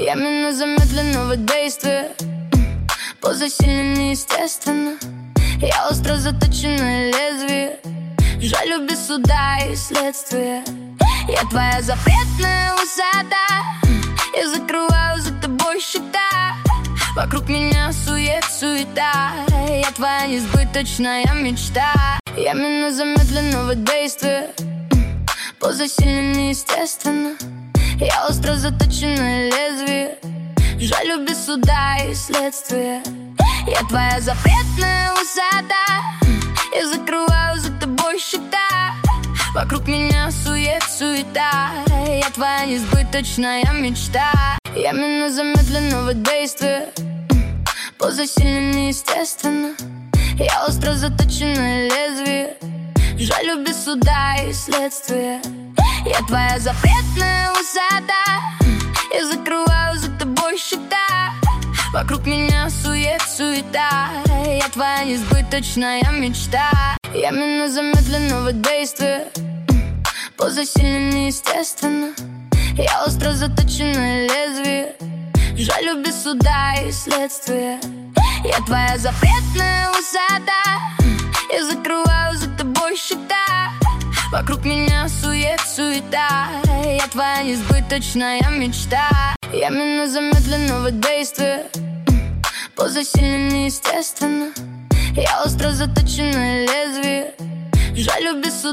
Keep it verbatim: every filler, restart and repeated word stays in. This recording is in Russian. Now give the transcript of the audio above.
Я мину замедленного действия, поза сильно неестественно. Я остро заточенное лезвие, жалю без суда и следствия. Я твоя запретная высота, я закрываю за тобой счета. Вокруг меня сует, суета, я твоя несбыточная мечта. Я мину замедленного действия, поза сильно неестественно. Я остро заточенное лезвие, жалю без суда и следствия. Я твоя запретная высота, я закрываю за тобой счета. Вокруг меня сует, суета, я твоя несбыточная мечта. Я мину замедленного действия, поза сильно неестественно. Я остро заточенное лезвие, жалю без суда и следствия. Я твоя запретная высота, я закрываю за тобой счета. Вокруг меня сует, суета, я твоя несбыточная мечта. Я мину замедленного действия, поза сильно неестественно. Я остро заточенное лезвие, жалю без суда и следствия. Я твоя запретная высота, я закрываю за тобой счета. Вокруг меня сует, суета, я твоя несбыточная мечта. Я мину замедленного действия, поза сильно неестественно. Я остро заточенное лезвие, жалю без суда.